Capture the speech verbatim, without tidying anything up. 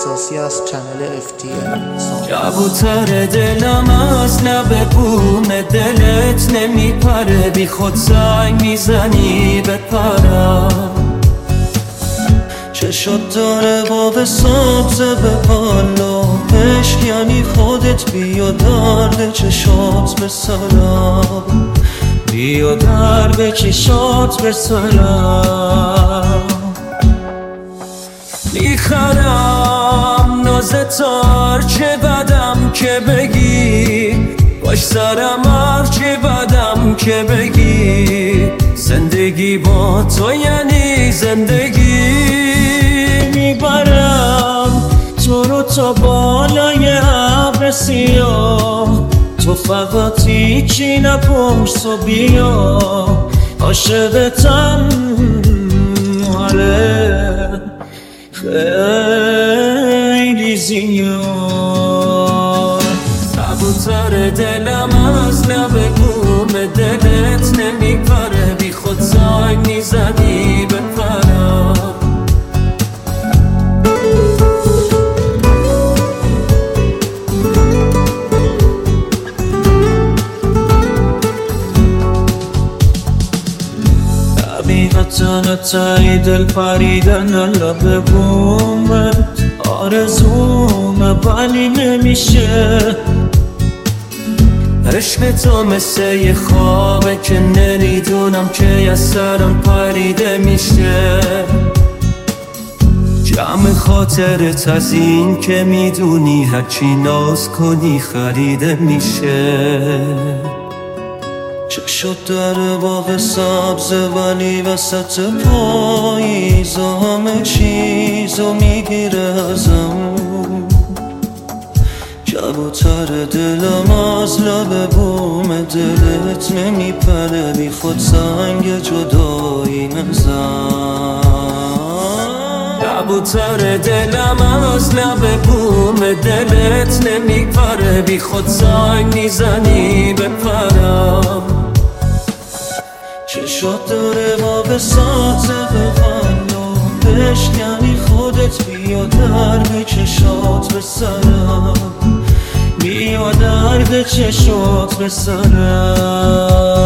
اختصاصی از چنل اف تی ال. کبوتر دلم از لب بوم دلت نمیپره، بی خود زنگ میزنی بپرم. چشات داره باب سبزه به بالا، عشق یعنی خودت، بیا درد چشات بسرم، بیا درد چشات بسرم. میخرم نازتار چه بدم که بگی، باش سرم هر چه بدم که بگی، زندگی با تو یعنی زندگی. میبرم تو رو تا بالای ابر سیاه، تو فقط هیچی نپرس و بیا، عاشقتم آره خیلی زیاد. کبوتر دلم از لب بوم دلت نمیپره، بی خود زنگ میزنی بپرم. حقیقتا تایی دل پریدن لب بومت آرزومه ولی نمیشه. عشق تو مثل یه خوابه که نمیدونم که از سرم پریده میشه. جمع خاطرت از این که میدونی هرچی ناز کنی خریده میشه. چشات داره باغ سبزه ولی وسط پاییز همه چیزو میگیره ازم. کبوتر دلم از لب بوم دلت نمیپره، بی خود زنگ جدایی نزن. کبوتر دلم از لب بوم دلت نمیپره، بی خود زنگ میزنی بپرم. چشات داره باغ سبزه به غلا، عشق یعنی خودت، بیا درد چشات بسرم، بیا درد چشات بسرم.